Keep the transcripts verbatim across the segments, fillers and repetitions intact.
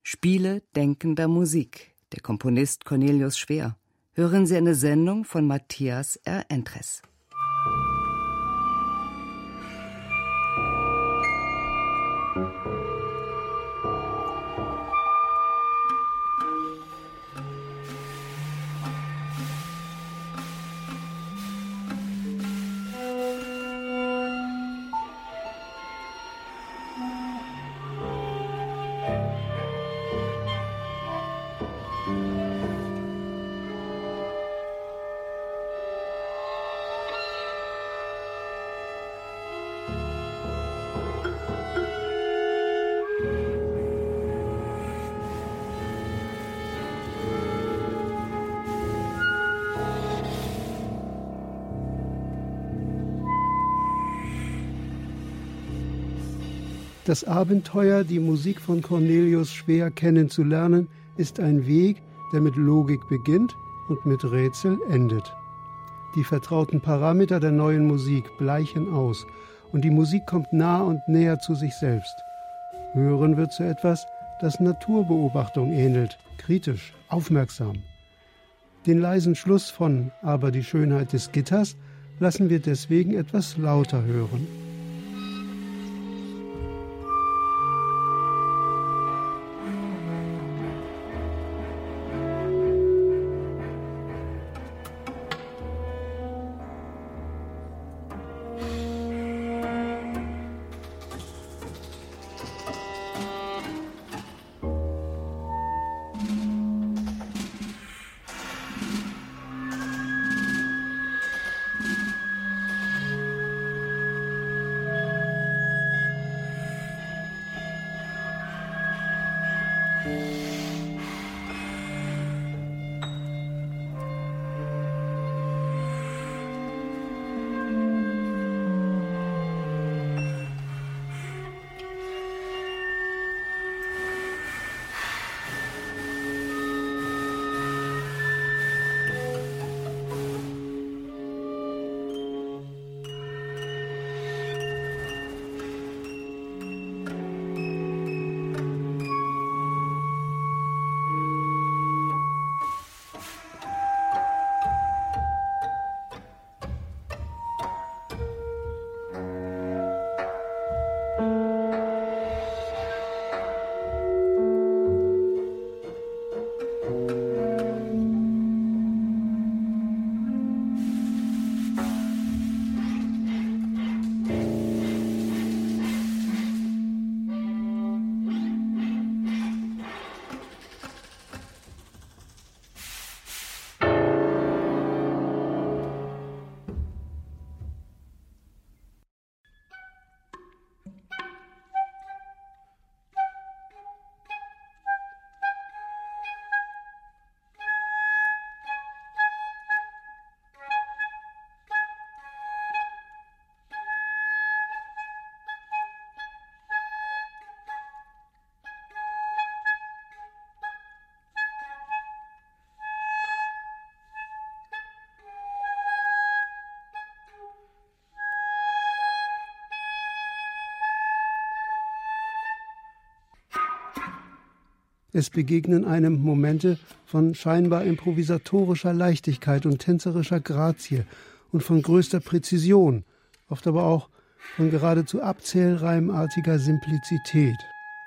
Spiele denkender Musik, der Komponist Cornelius Schwer. Hören Sie eine Sendung von Matthias R. Entres. Das Abenteuer, die Musik von Cornelius Schwer kennenzulernen, ist ein Weg, der mit Logik beginnt und mit Rätsel endet. Die vertrauten Parameter der neuen Musik bleichen aus und die Musik kommt nah und näher zu sich selbst. Hören wird zu etwas, das Naturbeobachtung ähnelt, kritisch, aufmerksam. Den leisen Schluss von »Aber die Schönheit des Gitters« lassen wir deswegen etwas lauter hören. Es begegnen einem Momente von scheinbar improvisatorischer Leichtigkeit und tänzerischer Grazie und von größter Präzision, oft aber auch von geradezu abzählreimartiger Simplizität.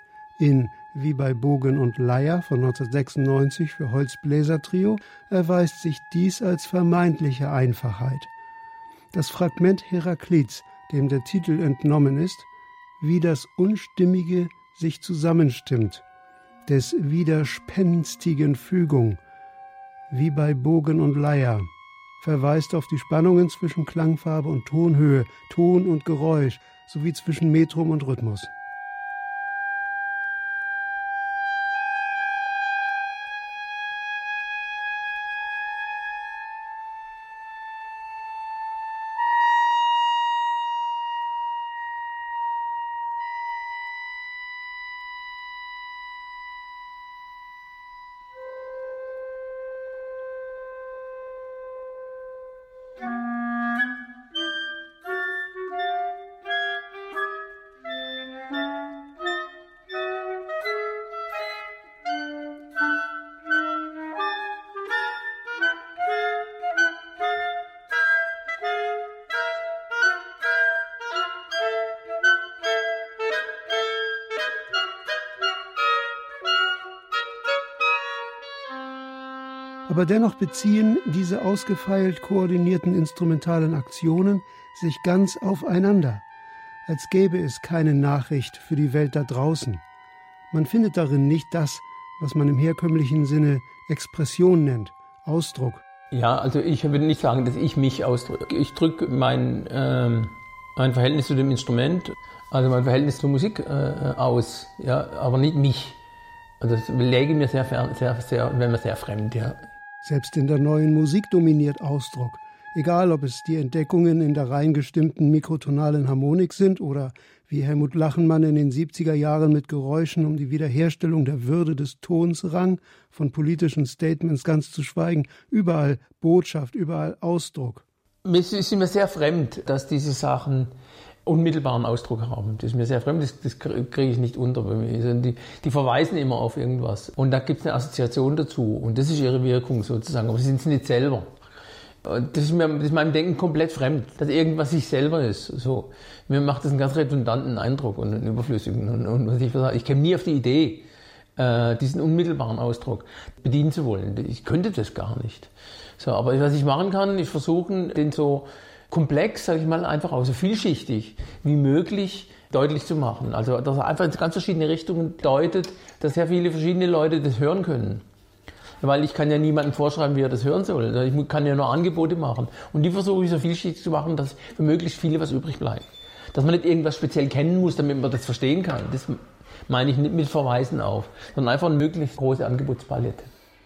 In Wie bei Bogen und Leier von neunzehnhundertsechsundneunzig für Holzbläsertrio erweist sich dies als vermeintliche Einfachheit. Das Fragment Heraklits, dem der Titel entnommen ist, wie das Unstimmige sich zusammenstimmt, des widerspenstigen Fügung, wie bei Bogen und Leier, verweist auf die Spannungen zwischen Klangfarbe und Tonhöhe, Ton und Geräusch, sowie zwischen Metrum und Rhythmus. Aber dennoch beziehen diese ausgefeilt koordinierten instrumentalen Aktionen sich ganz aufeinander, als gäbe es keine Nachricht für die Welt da draußen. Man findet darin nicht das, was man im herkömmlichen Sinne Expression nennt, Ausdruck. Ja, also ich würde nicht sagen, dass ich mich ausdrücke. Ich drücke mein, ähm, mein Verhältnis zu dem Instrument, also mein Verhältnis zur Musik äh, aus, ja, aber nicht mich. Also das läge mir sehr, sehr, sehr, wäre mir sehr fremd, ja. Selbst in der neuen Musik dominiert Ausdruck. Egal, ob es die Entdeckungen in der rein gestimmten mikrotonalen Harmonik sind oder wie Helmut Lachenmann in den siebziger Jahren mit Geräuschen um die Wiederherstellung der Würde des Tons rang, von politischen Statements ganz zu schweigen, überall Botschaft, überall Ausdruck. Es ist mir sehr fremd, dass diese Sachen unmittelbaren Ausdruck haben. Das ist mir sehr fremd, das, das kriege ich nicht unter bei mir. Also die, die verweisen immer auf irgendwas. Und da gibt es eine Assoziation dazu. Und das ist ihre Wirkung sozusagen. Aber sie sind es nicht selber. Das ist, mir, das ist meinem Denken komplett fremd, dass irgendwas sich selber ist. So. Mir macht das einen ganz redundanten Eindruck und einen überflüssigen. Und, und was ich sage, ich käme nie auf die Idee, äh, diesen unmittelbaren Ausdruck bedienen zu wollen. Ich könnte das gar nicht. So, aber was ich machen kann, ist versuchen, den so komplex, sage ich mal, einfach auch so vielschichtig wie möglich deutlich zu machen. Also, dass er einfach in ganz verschiedene Richtungen deutet, dass sehr viele verschiedene Leute das hören können. Weil ich kann ja niemandem vorschreiben, wie er das hören soll. Ich kann ja nur Angebote machen. Und die versuche ich so vielschichtig zu machen, dass für möglichst viele was übrig bleibt. Dass man nicht irgendwas speziell kennen muss, damit man das verstehen kann. Das meine ich nicht mit Verweisen auf, sondern einfach eine möglichst große Angebotspalette.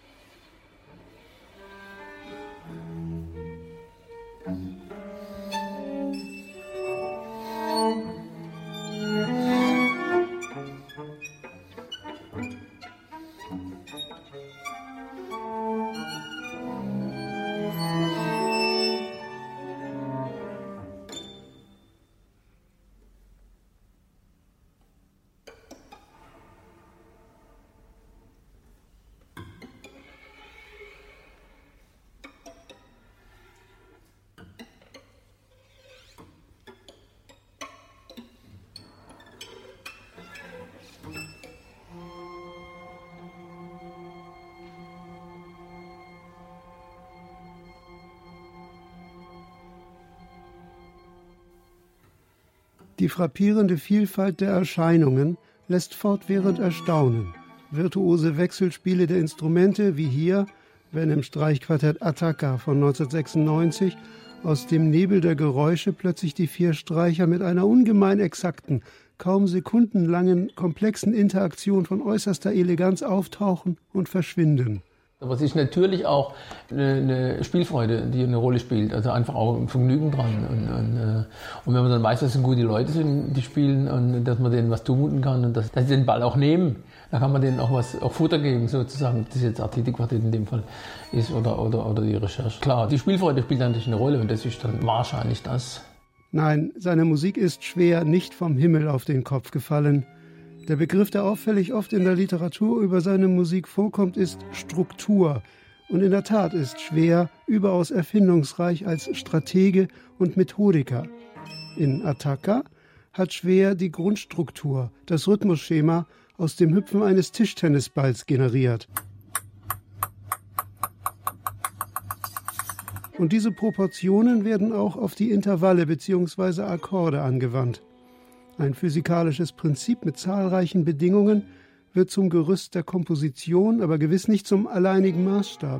Die frappierende Vielfalt der Erscheinungen lässt fortwährend erstaunen. Virtuose Wechselspiele der Instrumente, wie hier, wenn im Streichquartett Attacca von neunzehnhundertsechsundneunzig aus dem Nebel der Geräusche plötzlich die vier Streicher mit einer ungemein exakten, kaum sekundenlangen, komplexen Interaktion von äußerster Eleganz auftauchen und verschwinden. Aber es ist natürlich auch eine, eine Spielfreude, die eine Rolle spielt, also einfach auch ein Vergnügen dran. Und, und, und wenn man dann weiß, dass es gute Leute sind, die spielen und dass man denen was zumuten kann und dass, dass sie den Ball auch nehmen, dann kann man denen auch was, auch Futter geben, sozusagen, ob das jetzt Artidi-Quartett in dem Fall ist oder, oder, oder die Recherche. Klar, die Spielfreude spielt natürlich eine Rolle und das ist dann wahrscheinlich das. Nein, seine Musik ist schwer nicht vom Himmel auf den Kopf gefallen. Der Begriff, der auffällig oft in der Literatur über seine Musik vorkommt, ist Struktur. Und in der Tat ist Schwer überaus erfindungsreich als Stratege und Methodiker. In Attacca hat Schwer die Grundstruktur, das Rhythmusschema aus dem Hüpfen eines Tischtennisballs generiert. Und diese Proportionen werden auch auf die Intervalle bzw. Akkorde angewandt. Ein physikalisches Prinzip mit zahlreichen Bedingungen wird zum Gerüst der Komposition, aber gewiss nicht zum alleinigen Maßstab.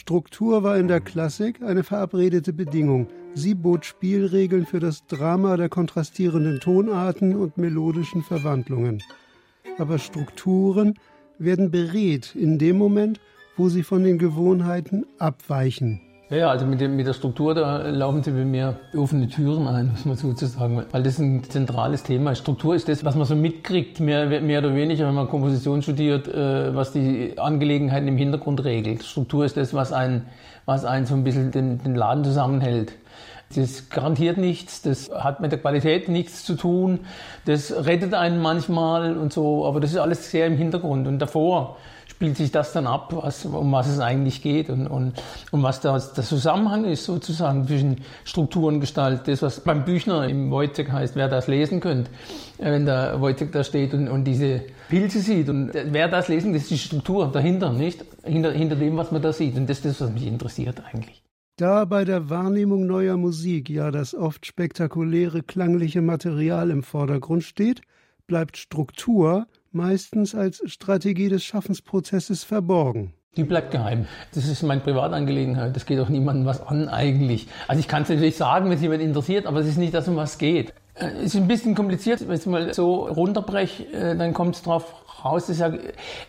Struktur war in der Klassik eine verabredete Bedingung. Sie bot Spielregeln für das Drama der kontrastierenden Tonarten und melodischen Verwandlungen. Aber Strukturen werden beredt in dem Moment, wo sie von den Gewohnheiten abweichen. Ja, also mit, dem, mit der Struktur, da laufen Sie bei mir offene Türen ein, muss man sozusagen, weil das ein zentrales Thema ist. Struktur ist das, was man so mitkriegt, mehr, mehr oder weniger, wenn man Komposition studiert, äh, was die Angelegenheiten im Hintergrund regelt. Struktur ist das, was einen, was einen so ein bisschen den, den Laden zusammenhält. Das garantiert nichts, das hat mit der Qualität nichts zu tun, das rettet einen manchmal und so, aber das ist alles sehr im Hintergrund. Und davor spielt sich das dann ab, was, um was es eigentlich geht und, und, und was da der Zusammenhang ist sozusagen zwischen Struktur und Gestalt. Das, was beim Büchner im Wojtek heißt, wer das lesen könnte, wenn der Wojtek da steht und, und diese Pilze sieht. Und wer das lesen, das ist die Struktur dahinter, nicht? Hinter, hinter dem, was man da sieht. Und das ist das, was mich interessiert eigentlich. Da bei der Wahrnehmung neuer Musik ja das oft spektakuläre klangliche Material im Vordergrund steht, bleibt Struktur meistens als Strategie des Schaffensprozesses verborgen. Die bleibt geheim. Das ist meine Privatangelegenheit. Das geht auch niemandem was an eigentlich. Also ich kann es natürlich sagen, wenn es jemand interessiert, aber es ist nicht das, um was es geht. Es ist ein bisschen kompliziert, wenn ich es mal so runterbreche, dann kommt es drauf raus, dass ja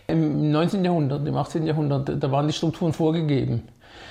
im neunzehnten Jahrhundert, im achtzehnten Jahrhundert, da waren die Strukturen vorgegeben.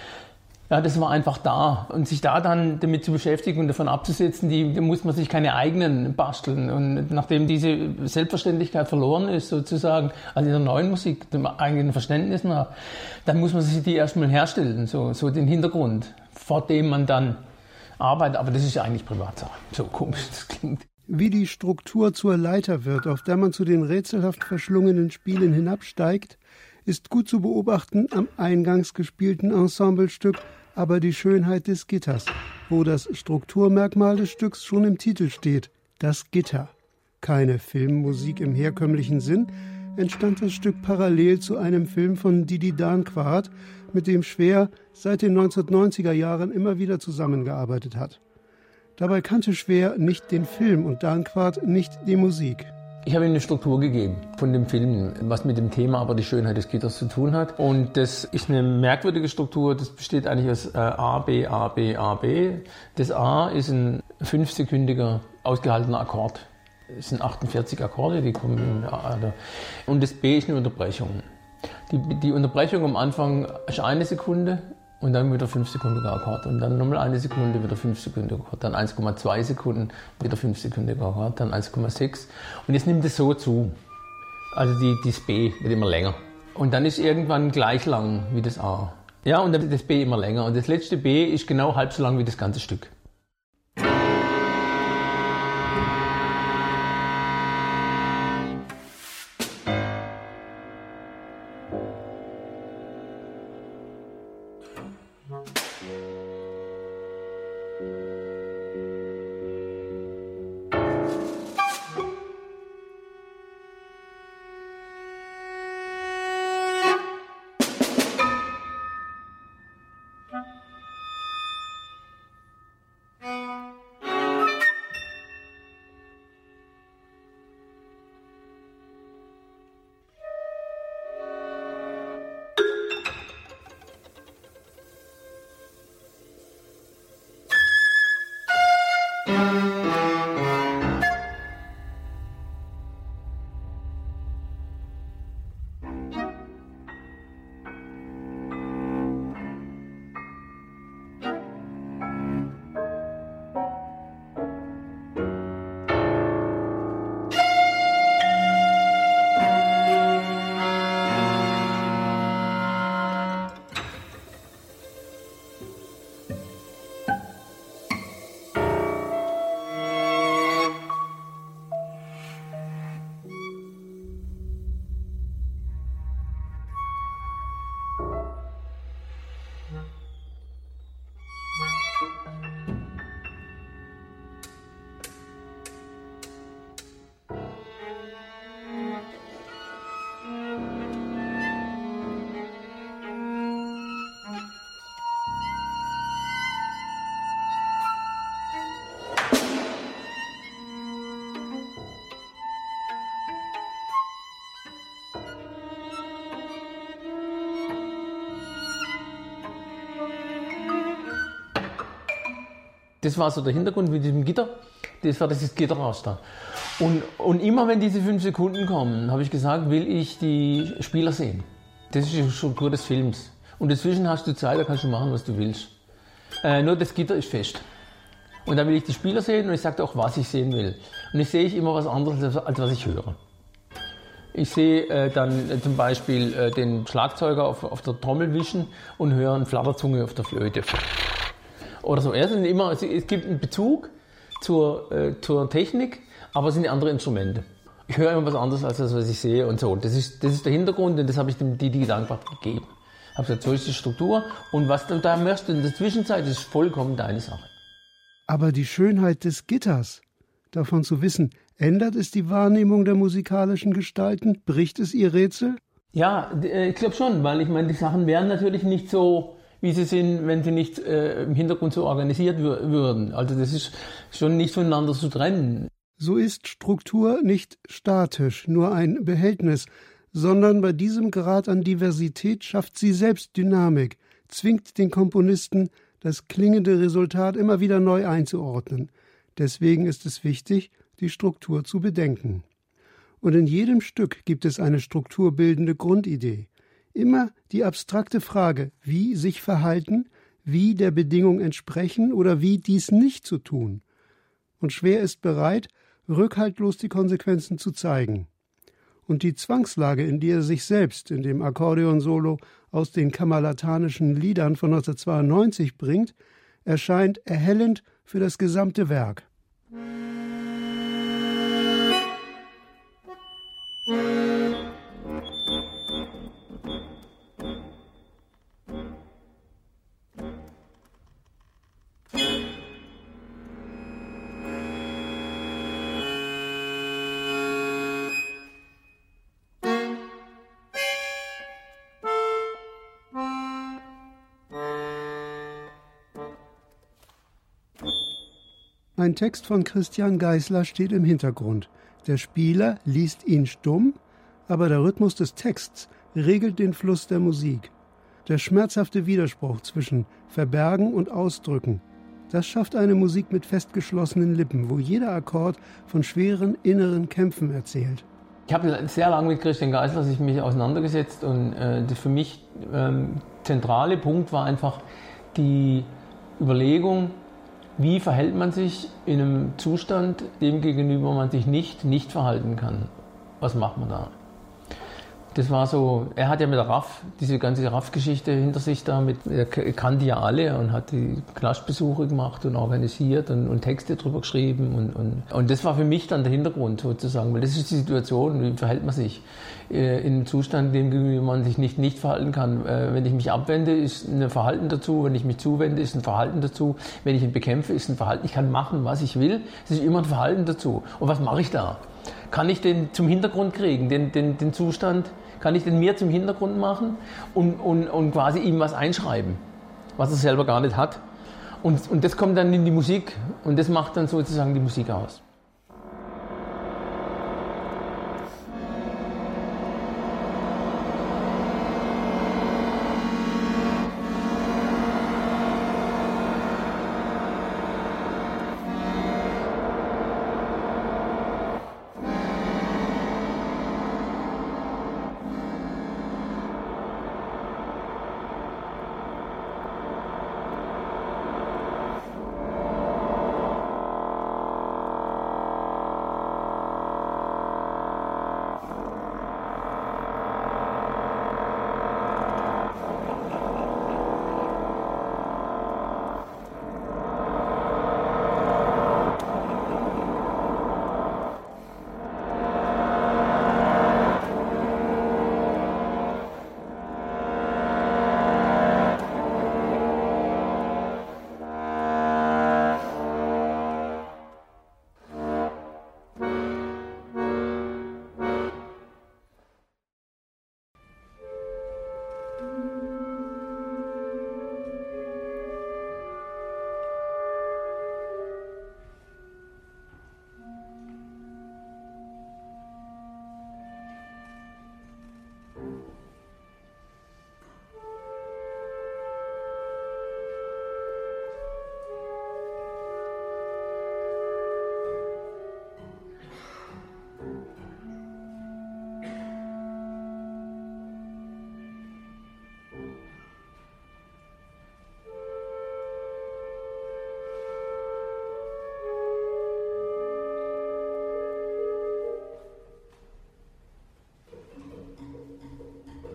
Ja, das war einfach da. Und sich da dann damit zu beschäftigen und davon abzusetzen, die, da muss man sich keine eigenen basteln. Und nachdem diese Selbstverständlichkeit verloren ist, sozusagen, also in der neuen Musik, dem eigenen Verständnis nach, dann muss man sich die erstmal herstellen, so, so den Hintergrund, vor dem man dann arbeitet. Aber das ist ja eigentlich Privatsache. So komisch das klingt. Wie die Struktur zur Leiter wird, auf der man zu den rätselhaft verschlungenen Spielen hinabsteigt, ist gut zu beobachten am eingangs gespielten Ensemblestück Aber die Schönheit des Gitters, wo das Strukturmerkmal des Stücks schon im Titel steht, das Gitter. Keine Filmmusik im herkömmlichen Sinn, entstand das Stück parallel zu einem Film von Didi Danquart, mit dem Schwer seit den neunzehnhundertneunziger Jahren immer wieder zusammengearbeitet hat. Dabei kannte Schwer nicht den Film und Danquart nicht die Musik. Ich habe ihm eine Struktur gegeben von dem Film, was mit dem Thema Aber die Schönheit des Gitters zu tun hat. Und das ist eine merkwürdige Struktur, das besteht eigentlich aus äh, A, B, A, B, A, B. Das A ist ein fünfsekündiger ausgehaltener Akkord. Es sind achtundvierzig Akkorde, die kommen in A. Und das B ist eine Unterbrechung. Die, die Unterbrechung am Anfang ist eine Sekunde. Und dann wieder fünf Sekunden Akkord. Und dann nochmal eine Sekunde, wieder fünf Sekunden Akkord. Dann eins Komma zwei Sekunden, wieder fünf Sekunden Akkord. Dann eins Komma sechs. Und jetzt nimmt es so zu. Also die, das B wird immer länger. Und dann ist irgendwann gleich lang wie das A. Ja, und dann wird das B immer länger. Und das letzte B ist genau halb so lang wie das ganze Stück. Das war so der Hintergrund mit diesem Gitter. Das war das Gitterraster. Und, und immer wenn diese fünf Sekunden kommen, habe ich gesagt, will ich die Spieler sehen. Das ist die Struktur des Films. Und dazwischen hast du Zeit, da kannst du machen, was du willst. Äh, nur das Gitter ist fest. Und da will ich die Spieler sehen und ich sage auch, was ich sehen will. Und ich sehe ich immer was anderes, als, als was ich höre. Ich sehe äh, dann äh, zum Beispiel äh, den Schlagzeuger auf, auf der Trommel wischen und höre eine Flatterzunge auf der Flöte. Oder so. Es, immer, es gibt einen Bezug zur, äh, zur Technik, aber es sind andere Instrumente. Ich höre immer was anderes als das, was ich sehe und so. Das ist, das ist der Hintergrund und das habe ich dem Didi dankbar gegeben. Ich habe gesagt, so ist die Struktur und was du da möchtest in der Zwischenzeit, ist vollkommen deine Sache. Aber die Schönheit des Gitters, davon zu wissen, ändert es die Wahrnehmung der musikalischen Gestalten? Bricht es ihr Rätsel? Ja, ich glaube schon, weil ich meine, die Sachen wären natürlich nicht so, wie sie sind, wenn sie nicht äh, im Hintergrund so organisiert würden. Also das ist schon nicht voneinander zu trennen. So ist Struktur nicht statisch, nur ein Behältnis, sondern bei diesem Grad an Diversität schafft sie selbst Dynamik, zwingt den Komponisten, das klingende Resultat immer wieder neu einzuordnen. Deswegen ist es wichtig, die Struktur zu bedenken. Und in jedem Stück gibt es eine strukturbildende Grundidee. Immer die abstrakte Frage, wie sich verhalten, wie der Bedingung entsprechen oder wie dies nicht zu tun. Und Schwer ist bereit, rückhaltlos die Konsequenzen zu zeigen. Und die Zwangslage, in die er sich selbst in dem Akkordeon-Solo aus den kammerlatanischen Liedern von neunzehnhundertzweiundneunzig bringt, erscheint erhellend für das gesamte Werk. Ein Text von Christian Geisler steht im Hintergrund. Der Spieler liest ihn stumm, aber der Rhythmus des Texts regelt den Fluss der Musik. Der schmerzhafte Widerspruch zwischen Verbergen und Ausdrücken, das schafft eine Musik mit festgeschlossenen Lippen, wo jeder Akkord von schweren inneren Kämpfen erzählt. Ich habe sehr lange mit Christian Geisler sich mich auseinandergesetzt und äh, der für mich ähm, zentrale Punkt war einfach die Überlegung, wie verhält man sich in einem Zustand, dem gegenüber man sich nicht nicht verhalten kann? Was macht man da? Das war so, er hat ja mit der Raff, diese ganze Raff-Geschichte hinter sich da, mit, er kannte ja alle und hat die Knastbesuche gemacht und organisiert und, und Texte drüber geschrieben und, und, und das war für mich dann der Hintergrund sozusagen, weil das ist die Situation, wie verhält man sich äh, in einem Zustand, dem gegenüber man sich nicht nicht verhalten kann. Äh, wenn ich mich abwende, ist ein Verhalten dazu, wenn ich mich zuwende, ist ein Verhalten dazu, wenn ich ihn bekämpfe, ist ein Verhalten, ich kann machen, was ich will, es ist immer ein Verhalten dazu. Und was mache ich da? Kann ich den zum Hintergrund kriegen, den, den, den Zustand, kann ich den mir zum Hintergrund machen und, und, und quasi ihm was einschreiben, was er selber gar nicht hat. Und, und das kommt dann in die Musik und das macht dann sozusagen die Musik aus.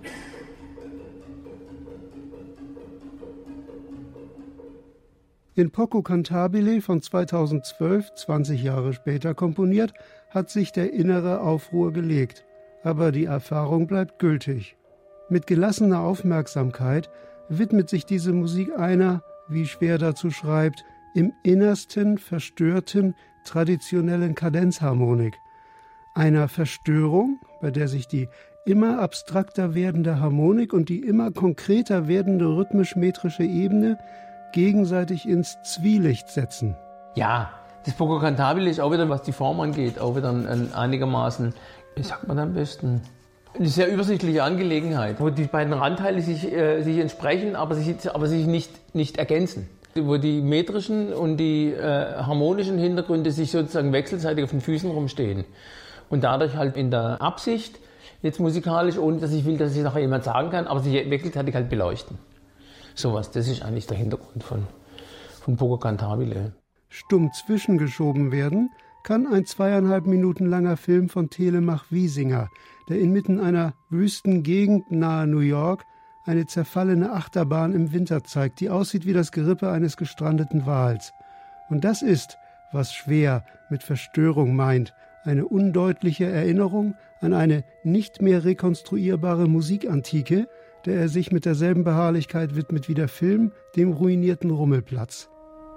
In Poco Cantabile von zweitausendzwölf, zwanzig Jahre später komponiert, hat sich der innere Aufruhr gelegt. Aber die Erfahrung bleibt gültig. Mit gelassener Aufmerksamkeit widmet sich diese Musik einer, wie Schwer dazu schreibt, im Innersten verstörten, traditionellen Kadenzharmonik. Einer Verstörung, bei der sich die immer abstrakter werdende Harmonik und die immer konkreter werdende rhythmisch-metrische Ebene gegenseitig ins Zwielicht setzen. Ja, das Poco Cantabile ist auch wieder, was die Form angeht, auch wieder ein, ein einigermaßen, wie sagt man am besten, eine sehr übersichtliche Angelegenheit, wo die beiden Randteile sich, äh, sich entsprechen, aber sich, aber sich nicht, nicht ergänzen. Wo die metrischen und die äh, harmonischen Hintergründe sich sozusagen wechselseitig auf den Füßen rumstehen. Und dadurch halt in der Absicht, jetzt musikalisch, ohne dass ich will, dass es nachher jemand sagen kann, aber sich wechselseitig halt beleuchten. Sowas, das ist eigentlich der Hintergrund von, von Poco Cantabile. Stumm zwischengeschoben werden kann ein zweieinhalb Minuten langer Film von Telemach Wiesinger, der inmitten einer wüsten Gegend nahe New York eine zerfallene Achterbahn im Winter zeigt, die aussieht wie das Gerippe eines gestrandeten Wals. Und das ist, was Schwer mit Verstörung meint, eine undeutliche Erinnerung an eine nicht mehr rekonstruierbare Musikantike, der er sich mit derselben Beharrlichkeit widmet wie der Film dem ruinierten Rummelplatz.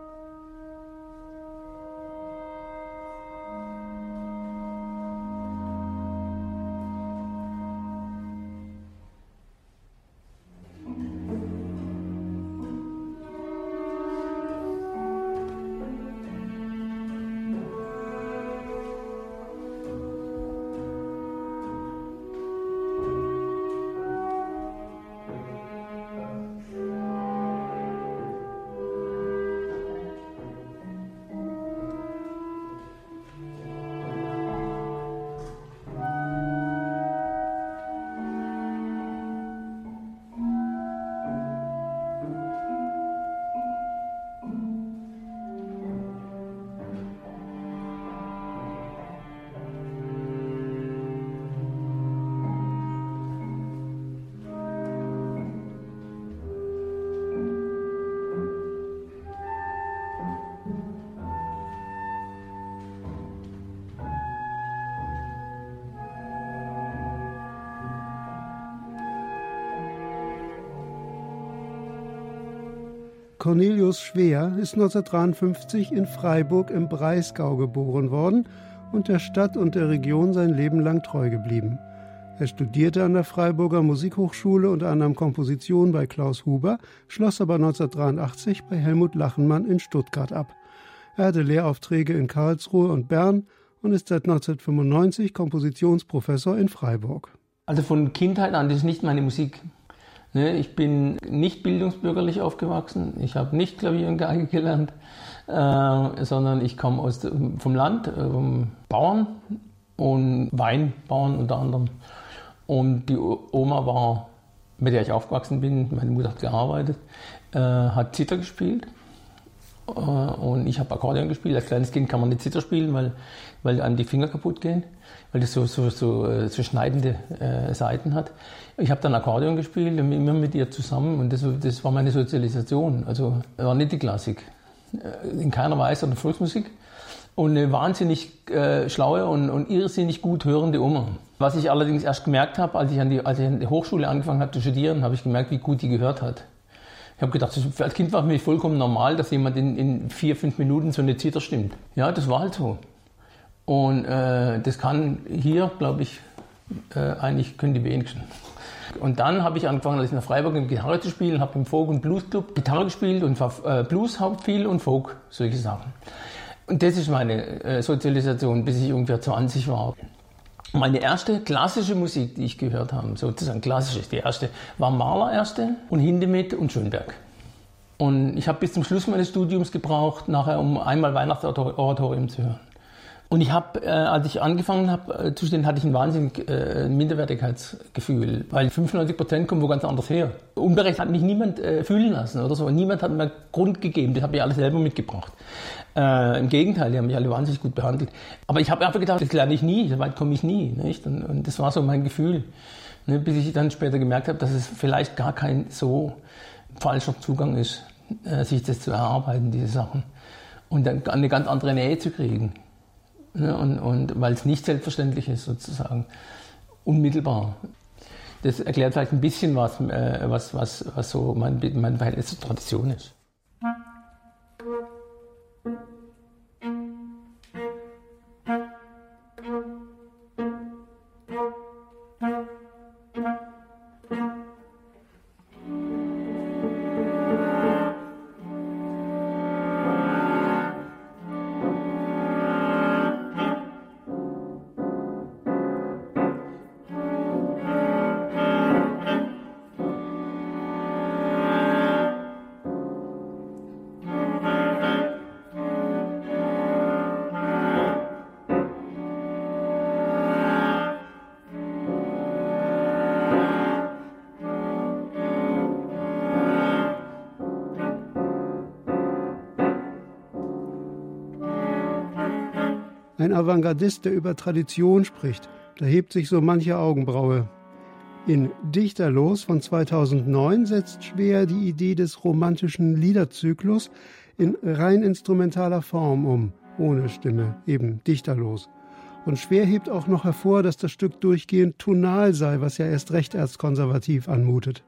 Cornelius Schwer ist neunzehnhundertdreiundfünfzig in Freiburg im Breisgau geboren worden und der Stadt und der Region sein Leben lang treu geblieben. Er studierte an der Freiburger Musikhochschule unter anderem Komposition bei Klaus Huber, schloss aber neunzehnhundertdreiundachtzig bei Helmut Lachenmann in Stuttgart ab. Er hatte Lehraufträge in Karlsruhe und Bern und ist seit neunzehnhundertfünfundneunzig Kompositionsprofessor in Freiburg. Also von Kindheit an, das ist nicht meine Musik. Ich bin nicht bildungsbürgerlich aufgewachsen, ich habe nicht Klavier und Geige gelernt, äh, sondern ich komme aus, vom Land, äh, Bauern und Weinbauern unter anderem. Und die Oma war, mit der ich aufgewachsen bin, meine Mutter hat gearbeitet, äh, hat Zither gespielt äh, und ich habe Akkordeon gespielt. Als kleines Kind kann man nicht Zither spielen, weil, weil einem die Finger kaputt gehen, weil das so, so, so, so schneidende äh, Saiten hat. Ich habe dann Akkordeon gespielt, immer mit ihr zusammen und das, das war meine Sozialisation. Also war nicht die Klassik, in keiner Weise, sondern Volksmusik. Und eine wahnsinnig äh, schlaue und, und irrsinnig gut hörende Oma. Was ich allerdings erst gemerkt habe, als ich an die, als ich an die Hochschule angefangen habe zu studieren, habe ich gemerkt, wie gut die gehört hat. Ich habe gedacht, als Kind war für mich vollkommen normal, dass jemand in, in vier, fünf Minuten so eine Zither stimmt. Ja, das war halt so. Und äh, das kann hier, glaube ich, äh, eigentlich können die wenigsten. Und dann habe ich angefangen, als ich nach Freiburg in Gitarre zu spielen, habe im Folk- und Bluesclub Gitarre gespielt und äh, Blues viel und Folk, solche Sachen. Und das ist meine äh, Sozialisation, bis ich ungefähr zwanzig war. Meine erste klassische Musik, die ich gehört habe, sozusagen klassisch, die erste, war Mahler erste und Hindemith und Schönberg. Und ich habe bis zum Schluss meines Studiums gebraucht, nachher um einmal Weihnachtsoratorium zu hören. Und ich habe, äh, als ich angefangen habe äh, zu studieren, hatte ich ein wahnsinnig äh, Minderwertigkeitsgefühl, weil fünfundneunzig Prozent kommen wo ganz anders her. Unberecht hat mich niemand äh, fühlen lassen oder so. Niemand hat mir Grund gegeben, das habe ich alles selber mitgebracht. Äh, Im Gegenteil, die haben mich alle wahnsinnig gut behandelt. Aber ich habe einfach gedacht, das lerne ich nie, so weit komme ich nie. Nicht? Und, und das war so mein Gefühl. Ne, bis ich dann später gemerkt habe, dass es vielleicht gar kein so falscher Zugang ist, äh, sich das zu erarbeiten, diese Sachen. Und dann eine ganz andere Nähe zu kriegen. Ne, und, und weil es nicht selbstverständlich ist, sozusagen. Unmittelbar. Das erklärt vielleicht ein bisschen was, äh, was, was, was so mein, mein Verhältnis zur Tradition ist. Ein Avantgardist, der über Tradition spricht, da hebt sich so manche Augenbraue. In Dichterlos von zweitausendneun setzt Schwer die Idee des romantischen Liederzyklus in rein instrumentaler Form um, ohne Stimme, eben Dichterlos. Und Schwer hebt auch noch hervor, dass das Stück durchgehend tonal sei, was ja erst recht erzkonservativ anmutet.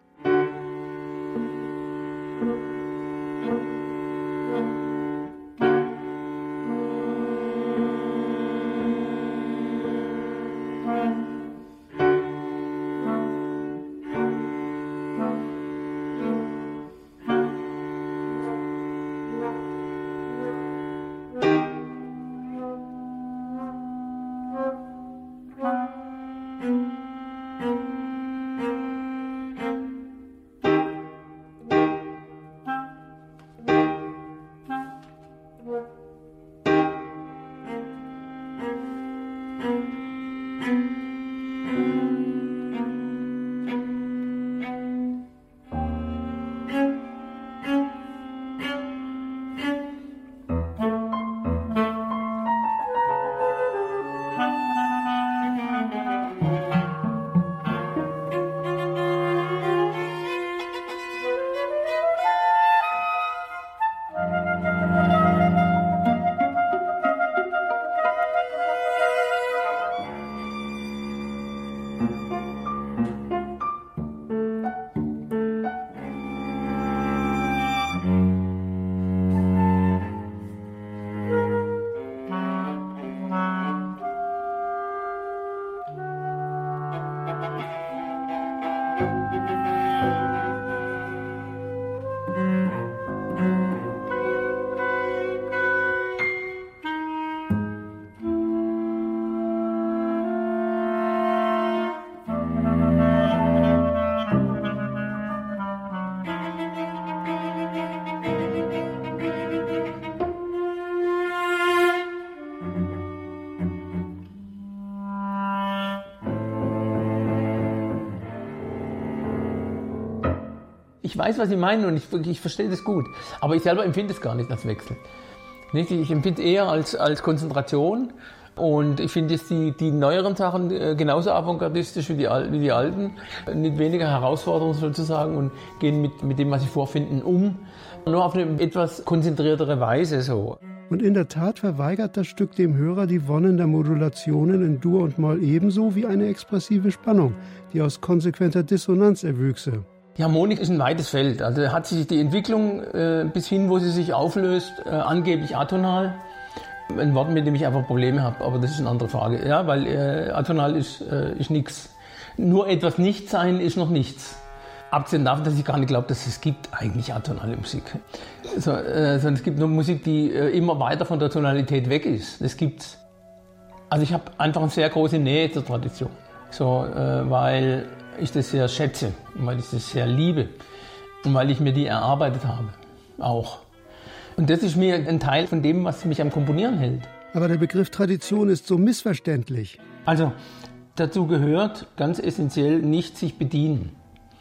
Ich weiß, was Sie meinen und ich, ich verstehe das gut. Aber ich selber empfinde es gar nicht als Wechsel. Nicht? Ich empfinde es eher als, als Konzentration. Und ich finde jetzt die, die neueren Sachen genauso avantgardistisch wie die, wie die alten. Nicht weniger Herausforderungen sozusagen und gehen mit, mit dem, was sie vorfinden, um. Nur auf eine etwas konzentriertere Weise so. Und in der Tat verweigert das Stück dem Hörer die Wonnen der Modulationen in Dur und Moll ebenso wie eine expressive Spannung, die aus konsequenter Dissonanz erwüchse. Die Harmonik ist ein weites Feld. Also hat sich die Entwicklung äh, bis hin, wo sie sich auflöst, äh, angeblich atonal. Ein Wort, mit dem ich einfach Probleme habe, aber das ist eine andere Frage. Ja, weil äh, atonal ist, äh, ist nichts. Nur etwas Nichtsein ist noch nichts. Abgesehen davon, dass ich gar nicht glaube, dass es gibt eigentlich atonale Musik. So, äh, sondern es gibt nur Musik, die äh, immer weiter von der Tonalität weg ist. Das gibt's. Also ich habe einfach eine sehr große Nähe zur Tradition. So, äh, weil ich das sehr schätze und weil ich das sehr liebe und weil ich mir die erarbeitet habe, auch. Und das ist mir ein Teil von dem, was mich am Komponieren hält. Aber der Begriff Tradition ist so missverständlich. Also dazu gehört ganz essentiell nicht sich bedienen.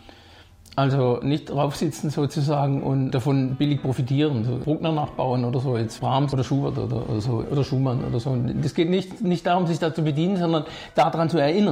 Also nicht draufsitzen sozusagen und davon billig profitieren, so Bruckner nachbauen oder so, jetzt Brahms oder Schubert oder, oder, so, oder Schumann oder so. Das geht nicht, nicht darum, sich da zu bedienen, sondern daran zu erinnern.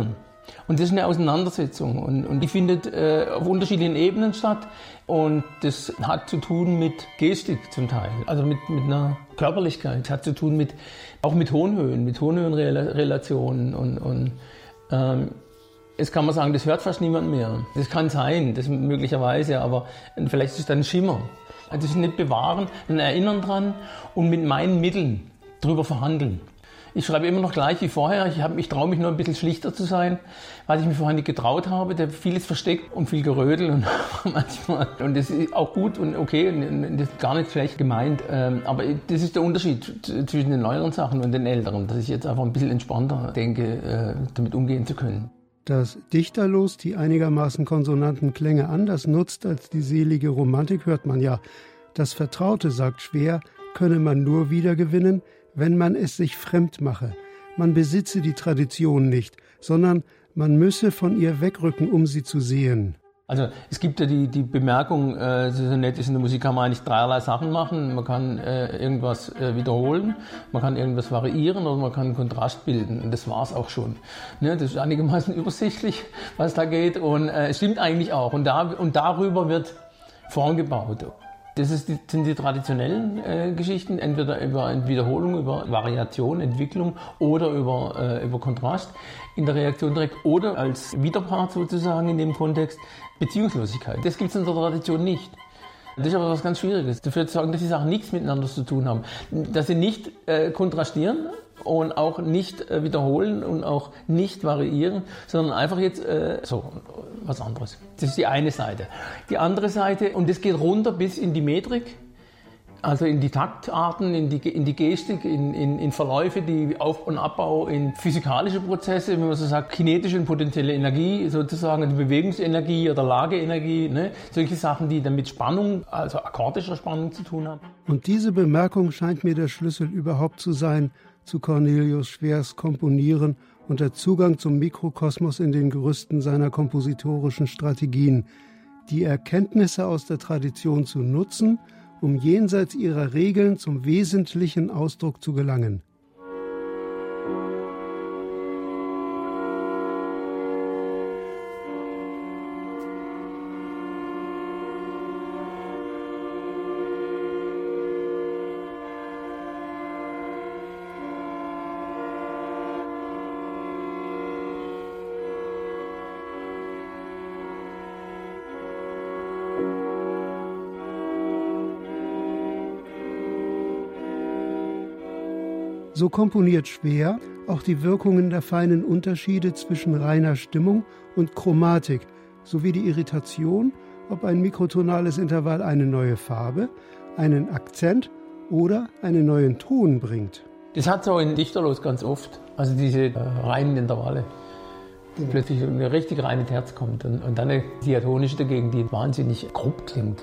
Und das ist eine Auseinandersetzung und, und die findet äh, auf unterschiedlichen Ebenen statt und das hat zu tun mit Gestik zum Teil, also mit, mit einer Körperlichkeit, hat zu tun mit, auch mit Tonhöhen, mit Tonhöhenrelationen und, und ähm, jetzt kann man sagen, das hört fast niemand mehr. Das kann sein, das möglicherweise, aber vielleicht ist es dann ein Schimmer. Also das ist nicht bewahren, ein Erinnern dran und mit meinen Mitteln drüber verhandeln. Ich schreibe immer noch gleich wie vorher. Ich, hab, ich traue mich nur ein bisschen schlichter zu sein, weil ich mich vorher nicht getraut habe. Da vieles versteckt und viel Gerödel und manchmal. Und das ist auch gut und okay und das ist gar nicht schlecht gemeint. Aber das ist der Unterschied zwischen den neueren Sachen und den älteren, dass ich jetzt einfach ein bisschen entspannter denke, damit umgehen zu können. Dass Dichterlos die einigermaßen konsonanten Klänge anders nutzt als die selige Romantik, hört man ja. Das Vertraute, sagt Schwer, könne man nur wiedergewinnen, wenn man es sich fremd mache. Man besitze die Tradition nicht, sondern man müsse von ihr wegrücken, um sie zu sehen. Also es gibt ja die, die Bemerkung, äh, so nett ist, in der Musik kann man eigentlich dreierlei Sachen machen. Man kann äh, irgendwas äh, wiederholen, man kann irgendwas variieren oder man kann einen Kontrast bilden. Und das war's auch schon. Ne, das ist einigermaßen übersichtlich, was da geht. Und äh, es stimmt eigentlich auch. Und, da, und darüber wird Form gebaut. Das ist die, sind die traditionellen äh, Geschichten, entweder über Wiederholung, über Variation, Entwicklung oder über, äh, über Kontrast in der Reaktion direkt oder als Widerpart sozusagen in dem Kontext Beziehungslosigkeit. Das gibt es in der Tradition nicht. Das ist aber was ganz Schwieriges. Dafür zu sagen, dass die Sachen nichts miteinander zu tun haben. Dass sie nicht äh, kontrastieren und auch nicht äh, wiederholen und auch nicht variieren, sondern einfach jetzt äh, so was anderes. Das ist die eine Seite. Die andere Seite, und das geht runter bis in die Metrik, also in die Taktarten, in die, in die Gestik, in, in, in Verläufe, die Auf- und Abbau, in physikalische Prozesse, wenn man so sagt, kinetische und potenzielle Energie, sozusagen die Bewegungsenergie oder Lageenergie, ne? Solche Sachen, die dann mit Spannung, also akkordischer Spannung zu tun haben. Und diese Bemerkung scheint mir der Schlüssel überhaupt zu sein, zu Cornelius Schwers Komponieren und der Zugang zum Mikrokosmos in den Gerüsten seiner kompositorischen Strategien, die Erkenntnisse aus der Tradition zu nutzen, um jenseits ihrer Regeln zum wesentlichen Ausdruck zu gelangen. So komponiert Schwer auch die Wirkungen der feinen Unterschiede zwischen reiner Stimmung und Chromatik, sowie die Irritation, ob ein mikrotonales Intervall eine neue Farbe, einen Akzent oder einen neuen Ton bringt. Das hat so in Dichterlos ganz oft, also diese äh, reinen Intervalle. Genau. Plötzlich eine richtig reine Terz kommt und, und dann eine diatonische dagegen, die wahnsinnig grob klingt.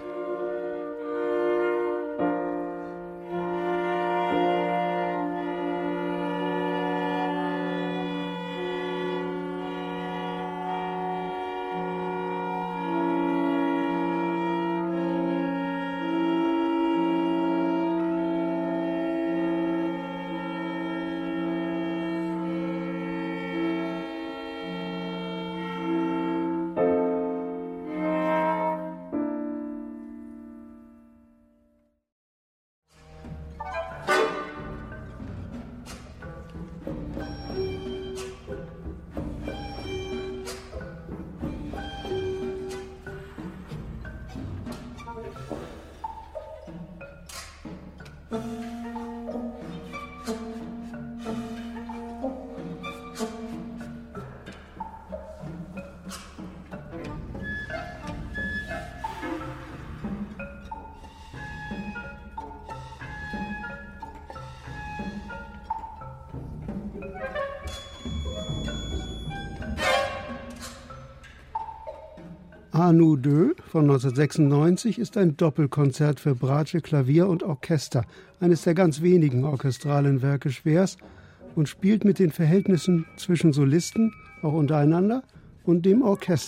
À nous deux von neunzehnhundertsechsundneunzig ist ein Doppelkonzert für Bratsche, Klavier und Orchester, eines der ganz wenigen orchestralen Werke Schwers, und spielt mit den Verhältnissen zwischen Solisten, auch untereinander, und dem Orchester.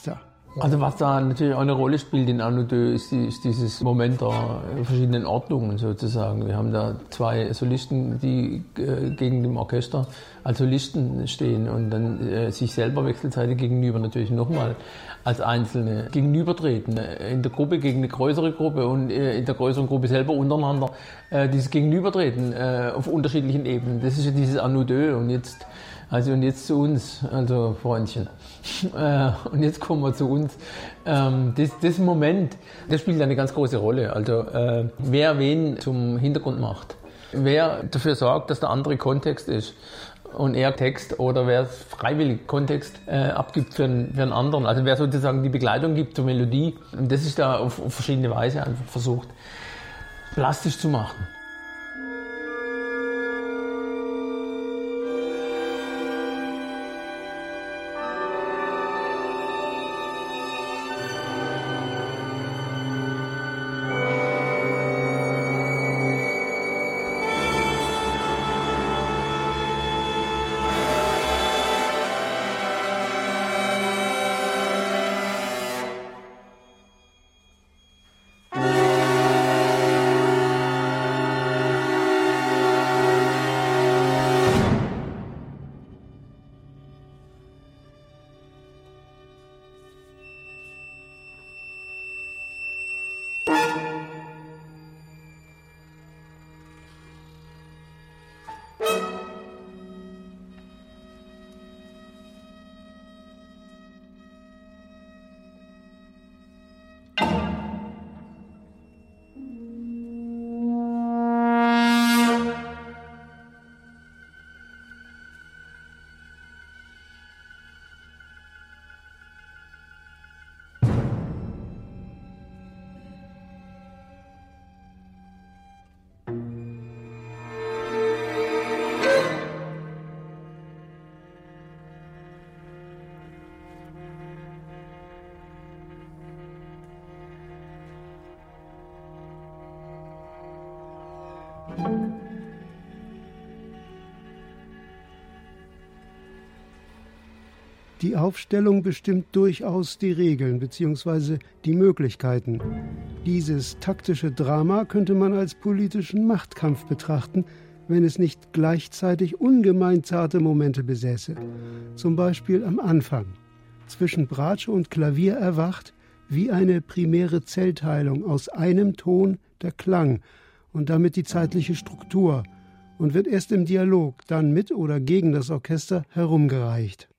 Also was da natürlich auch eine Rolle spielt in Anno deux ist, die, ist dieses Moment der verschiedenen Ordnungen sozusagen. Wir haben da zwei Solisten, die äh, gegen dem Orchester als Solisten stehen und dann äh, sich selber wechselseitig gegenüber natürlich nochmal als Einzelne gegenübertreten. In der Gruppe gegen eine größere Gruppe und äh, in der größeren Gruppe selber untereinander äh, dieses Gegenübertreten äh, auf unterschiedlichen Ebenen. Das ist ja dieses Anno deux und jetzt Also und jetzt zu uns, also Freundchen. Äh, und jetzt kommen wir zu uns. Ähm, das, das Moment, das spielt eine ganz große Rolle. Also äh, wer wen zum Hintergrund macht. Wer dafür sorgt, dass der andere Kontext ist und er Text oder wer freiwillig Kontext äh, abgibt für einen, für einen anderen. Also wer sozusagen die Begleitung gibt zur Melodie. Und das ist da auf, auf verschiedene Weise einfach versucht, plastisch zu machen. Die Aufstellung bestimmt durchaus die Regeln bzw. die Möglichkeiten. Dieses taktische Drama könnte man als politischen Machtkampf betrachten, wenn es nicht gleichzeitig ungemein zarte Momente besäße. Zum Beispiel am Anfang. Zwischen Bratsche und Klavier erwacht, wie eine primäre Zellteilung, aus einem Ton der Klang und damit die zeitliche Struktur und wird erst im Dialog, dann mit oder gegen das Orchester, herumgereicht.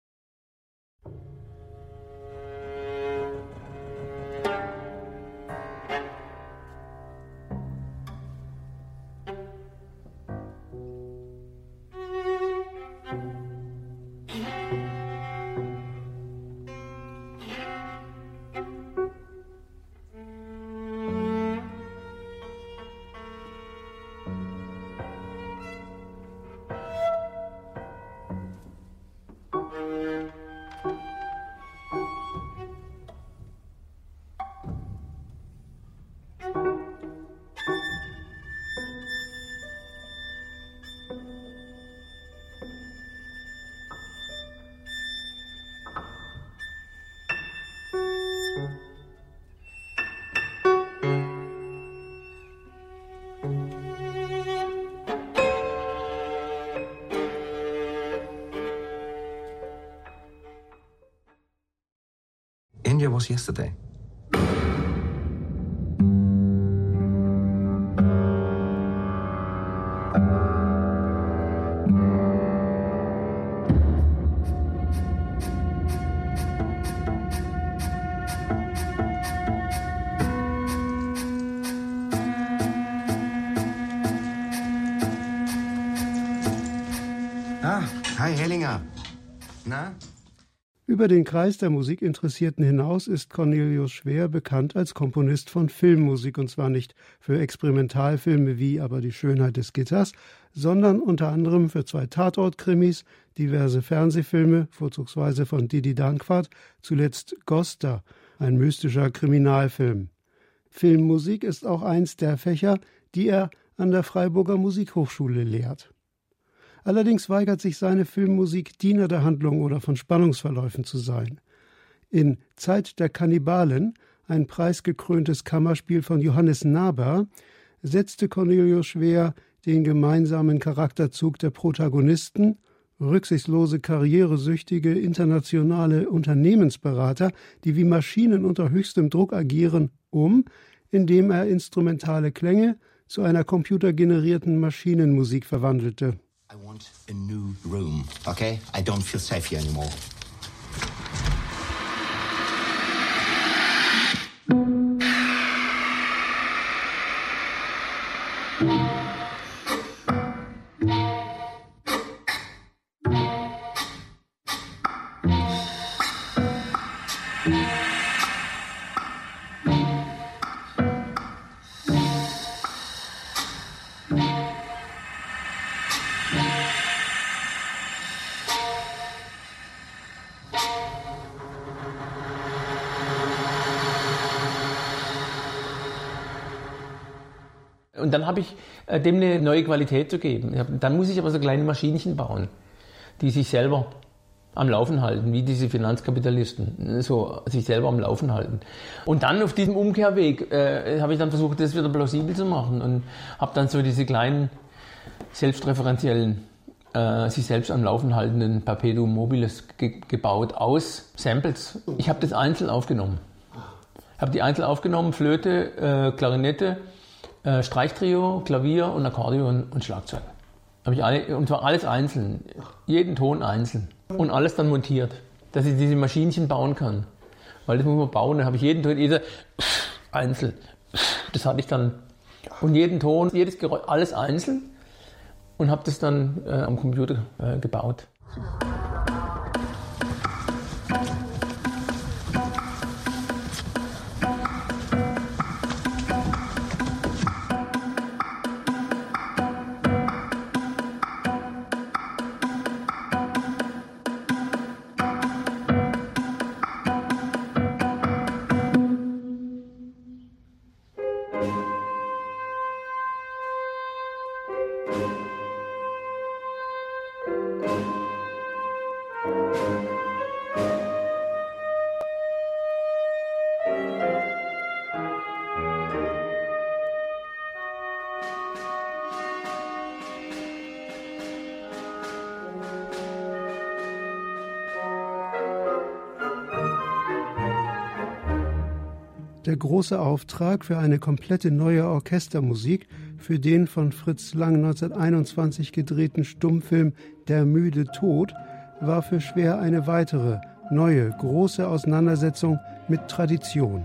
India was yesterday. Ah, hi Hellinger. Na? Über den Kreis der Musikinteressierten hinaus ist Cornelius Schwer bekannt als Komponist von Filmmusik, und zwar nicht für Experimentalfilme wie Aber die Schönheit des Gitters, sondern unter anderem für zwei Tatort-Krimis, diverse Fernsehfilme, vorzugsweise von Didi Danquart, zuletzt Gosta, ein mystischer Kriminalfilm. Filmmusik ist auch eins der Fächer, die er an der Freiburger Musikhochschule lehrt. Allerdings weigert sich seine Filmmusik, Diener der Handlung oder von Spannungsverläufen zu sein. In Zeit der Kannibalen, ein preisgekröntes Kammerspiel von Johannes Naber, setzte Cornelius Schwer den gemeinsamen Charakterzug der Protagonisten, rücksichtslose, karrieresüchtige, internationale Unternehmensberater, die wie Maschinen unter höchstem Druck agieren, um, indem er instrumentale Klänge zu einer computergenerierten Maschinenmusik verwandelte. I want a new room, okay? I don't feel safe here anymore. Und dann habe ich äh, dem eine neue Qualität zu geben. Dann muss ich aber so kleine Maschinchen bauen, die sich selber am Laufen halten, wie diese Finanzkapitalisten, so sich selber am Laufen halten. Und dann auf diesem Umkehrweg äh, habe ich dann versucht, das wieder plausibel zu machen und habe dann so diese kleinen, selbstreferenziellen, äh, sich selbst am Laufen haltenden Perpetuum mobiles ge- gebaut aus Samples. Ich habe das einzeln aufgenommen. Ich habe die einzeln aufgenommen, Flöte, äh, Klarinette, Äh, Streichtrio, Klavier und Akkordeon und Schlagzeug. Habe ich alle, und zwar alles einzeln, jeden Ton einzeln und alles dann montiert, dass ich diese Maschinchen bauen kann. Weil das muss man bauen, dann habe ich jeden Ton, jeder einzeln. Das hatte ich dann und jeden Ton, jedes Geräusch, alles einzeln und habe das dann äh, am Computer äh, gebaut. Der große Auftrag für eine komplette neue Orchestermusik für den von Fritz Lang neunzehnhunderteinundzwanzig gedrehten Stummfilm Der müde Tod war für Schwer eine weitere, neue, große Auseinandersetzung mit Tradition.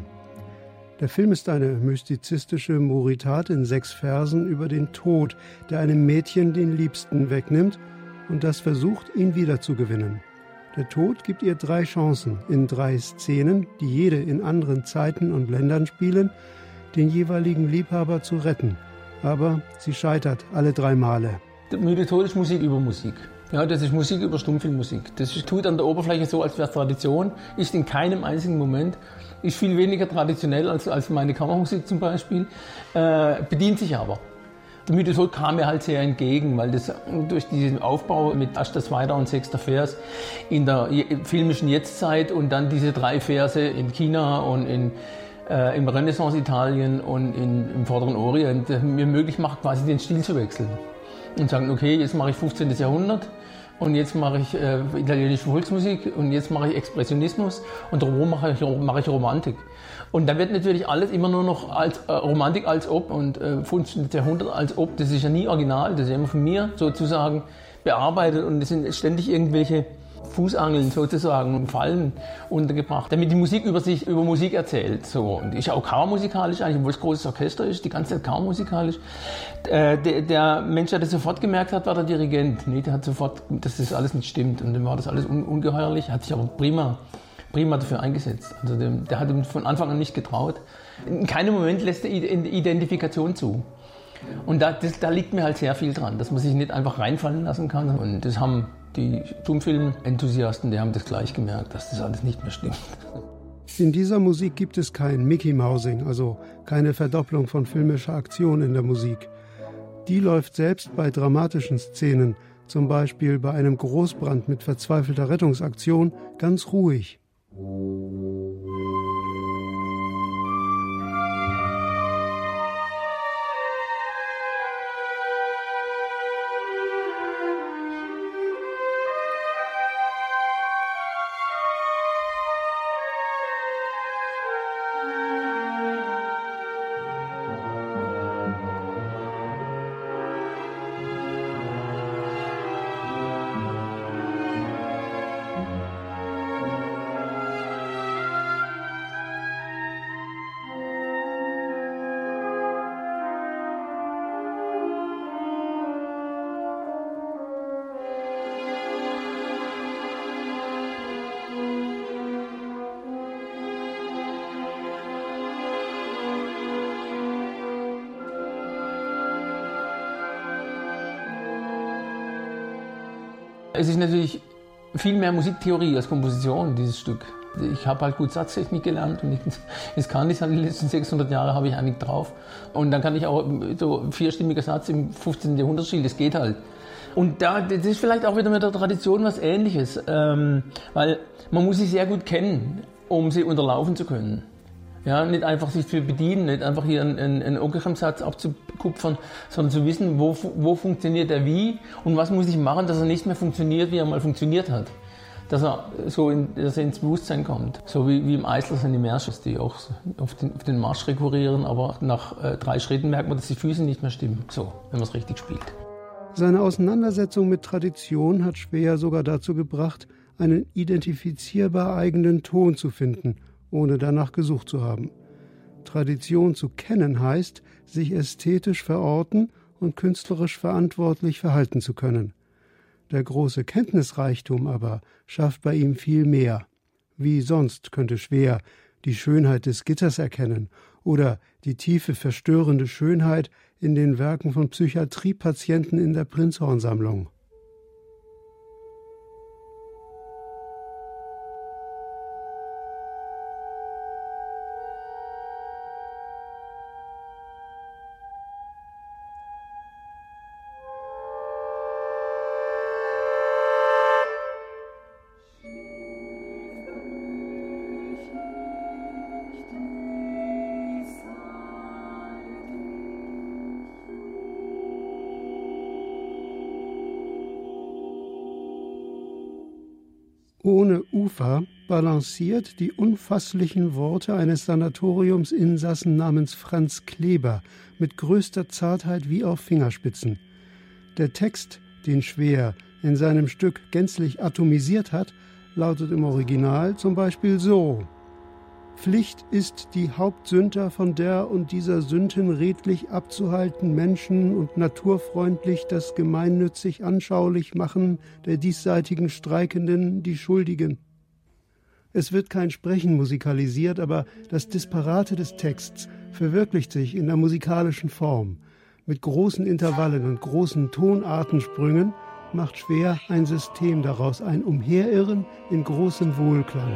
Der Film ist eine mystizistische Moritat in sechs Versen über den Tod, der einem Mädchen den Liebsten wegnimmt und das versucht, ihn wiederzugewinnen. Der Tod gibt ihr drei Chancen in drei Szenen, die jede in anderen Zeiten und Ländern spielen, den jeweiligen Liebhaber zu retten. Aber sie scheitert alle drei Male. Der müde Tod ist Musik über Musik. Ja, das ist Musik über Stummfilmmusik. Das ist, tut an der Oberfläche so, als wäre es Tradition. Ist in keinem einzigen Moment. Ist viel weniger traditionell als, als meine Kammermusik zum Beispiel. Äh, bedient sich aber. Der müde Tod kam mir halt sehr entgegen, weil das durch diesen Aufbau mit erster, zweiter und sechster Vers in der filmischen Jetztzeit und dann diese drei Verse in China und in, äh, im Renaissance-Italien und in, im Vorderen Orient mir möglich macht, quasi den Stil zu wechseln. Und sagen, okay, jetzt mache ich fünfzehnten. Jahrhundert und jetzt mache ich äh, italienische Volksmusik und jetzt mache ich Expressionismus und darum mache ich, mache ich Romantik. Und da wird natürlich alles immer nur noch als äh, Romantik als ob und äh, fünfzehnten. Jahrhundert als ob, das ist ja nie original, das ist ja immer von mir sozusagen bearbeitet und es sind ständig irgendwelche Fußangeln sozusagen und Fallen untergebracht, damit die Musik über sich, über Musik erzählt. So. Und ist ja auch kaum-musikalisch eigentlich, obwohl es großes Orchester ist, die ganze Zeit kaum-musikalisch. Äh, der, der Mensch, der das sofort gemerkt hat, war der Dirigent. Nee, der hat sofort, dass das alles nicht stimmt und dem war das alles un- ungeheuerlich, hat sich aber prima prima dafür eingesetzt. Also der, der hat ihm von Anfang an nicht getraut. In keinem Moment lässt er Identifikation zu. Und da, das, da liegt mir halt sehr viel dran, dass man sich nicht einfach reinfallen lassen kann. Und das haben die Stummfilm-Enthusiasten, die haben das gleich gemerkt, dass das alles nicht mehr stimmt. In dieser Musik gibt es kein Mickey-Mousing, also keine Verdopplung von filmischer Aktion in der Musik. Die läuft selbst bei dramatischen Szenen, zum Beispiel bei einem Großbrand mit verzweifelter Rettungsaktion, ganz ruhig. Es ist natürlich viel mehr Musiktheorie als Komposition, dieses Stück. Ich habe halt gut Satztechnik gelernt und ich, das kann ich, die letzten sechshundert Jahre habe ich eigentlich drauf. Und dann kann ich auch so vierstimmiger Satz im fünfzehnten Jahrhundert spielen, das geht halt. Und da, das ist vielleicht auch wieder mit der Tradition was Ähnliches, ähm, weil man muss sie sehr gut kennen, um sie unterlaufen zu können. Ja, nicht einfach sich zu bedienen, nicht einfach hier einen, einen, einen Ockeghem-Satz abzukupfern, sondern zu wissen, wo, wo funktioniert er wie und was muss ich machen, dass er nicht mehr funktioniert, wie er mal funktioniert hat. Dass er so in, dass er ins Bewusstsein kommt. So wie, wie im Eisler sind die Märsche, die auch auf den, auf den Marsch rekurrieren, aber nach äh, drei Schritten merkt man, dass die Füße nicht mehr stimmen, so, wenn man es richtig spielt. Seine Auseinandersetzung mit Tradition hat Schwer sogar dazu gebracht, einen identifizierbar eigenen Ton zu finden, ohne danach gesucht zu haben. Tradition zu kennen heißt, sich ästhetisch verorten und künstlerisch verantwortlich verhalten zu können. Der große Kenntnisreichtum aber schafft bei ihm viel mehr. Wie sonst könnte Schwer die Schönheit des Gitters erkennen oder die tiefe, verstörende Schönheit in den Werken von Psychiatriepatienten in der Prinzhorn-Sammlung. Ohne Ufer balanciert die unfasslichen Worte eines Sanatoriumsinsassen namens Franz Kleber mit größter Zartheit wie auf Fingerspitzen. Der Text, den Schwer in seinem Stück gänzlich atomisiert hat, lautet im Original zum Beispiel so: Pflicht ist die Hauptsünder von der und dieser Sünden redlich abzuhalten, Menschen und naturfreundlich das gemeinnützig anschaulich machen der diesseitigen Streikenden, die Schuldigen. Es wird kein Sprechen musikalisiert, aber das Disparate des Texts verwirklicht sich in der musikalischen Form. Mit großen Intervallen und großen Tonartensprüngen macht Schwer ein System daraus, ein Umherirren in großem Wohlklang.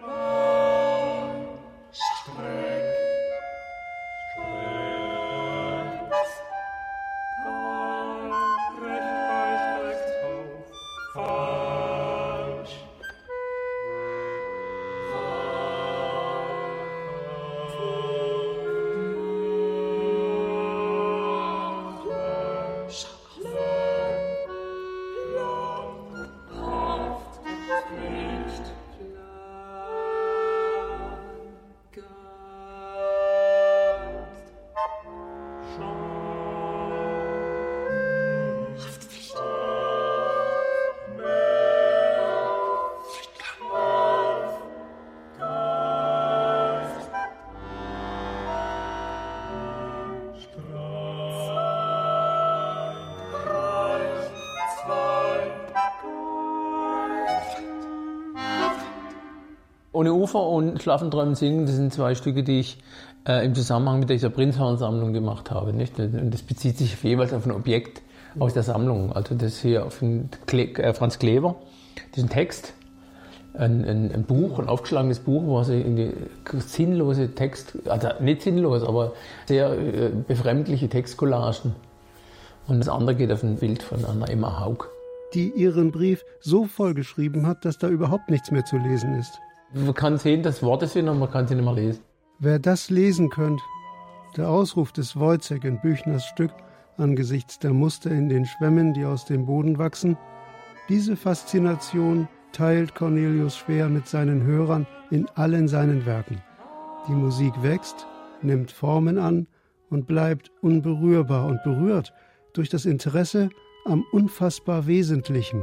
Ohne Ufer und Schlafen, Träumen, Singen, das sind zwei Stücke, die ich äh, im Zusammenhang mit dieser Prinzhorn-Sammlung gemacht habe. Nicht? Und das bezieht sich jeweils auf ein Objekt aus der Sammlung. Also das hier auf den Kle- äh, Franz Kleber, diesen Text, ein, ein, ein Buch, ein aufgeschlagenes Buch, wo sie in die sinnlose Text, also nicht sinnlos, aber sehr äh, befremdliche Textcollagen. Und das andere geht auf ein Bild von Anna Emma Haug, die ihren Brief so vollgeschrieben hat, dass da überhaupt nichts mehr zu lesen ist. Man kann sehen, dass Worte sind, aber man kann sie nicht mehr lesen. Wer das lesen könnt, der Ausruf des Wojciech in Büchners Stück angesichts der Muster in den Schwämmen, die aus dem Boden wachsen, diese Faszination teilt Cornelius Schwer mit seinen Hörern in allen seinen Werken. Die Musik wächst, nimmt Formen an und bleibt unberührbar und berührt durch das Interesse am unfassbar Wesentlichen.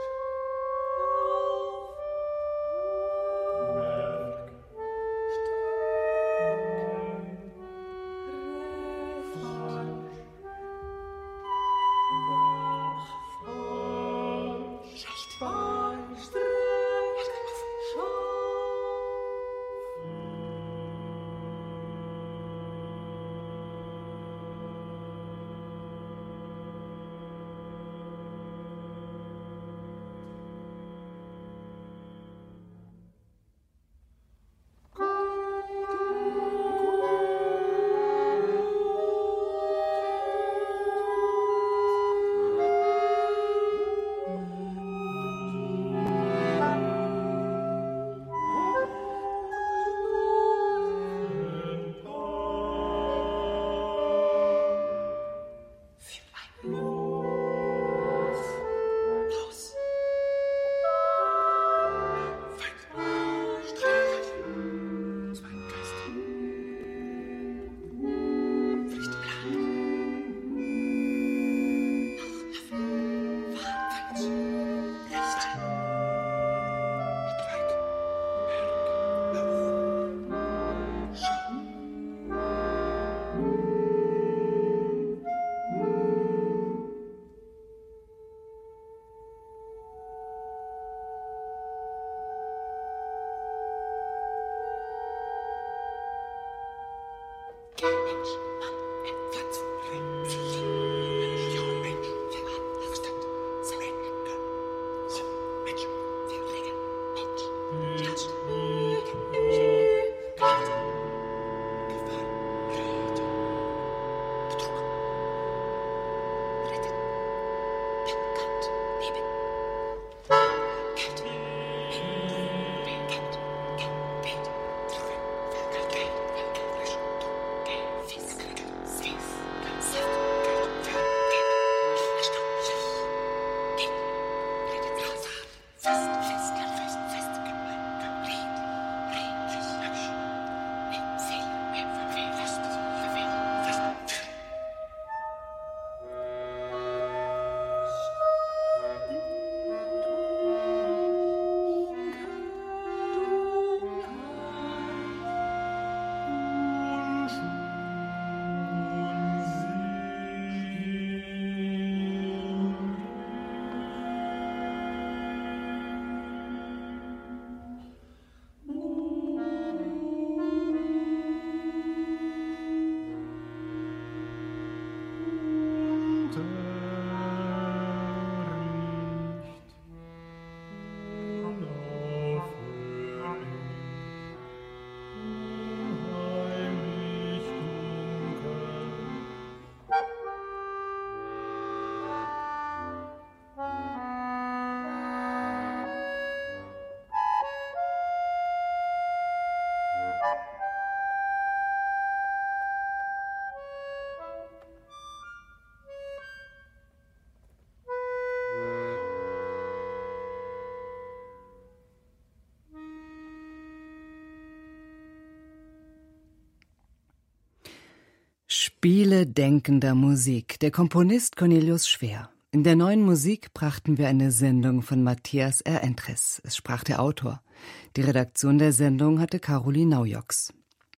Spiele denkender Musik, der Komponist Cornelius Schwer. In der Neuen Musik brachten wir eine Sendung von Matthias R. Endres. Es sprach der Autor. Die Redaktion der Sendung hatte Caroline Naujoks.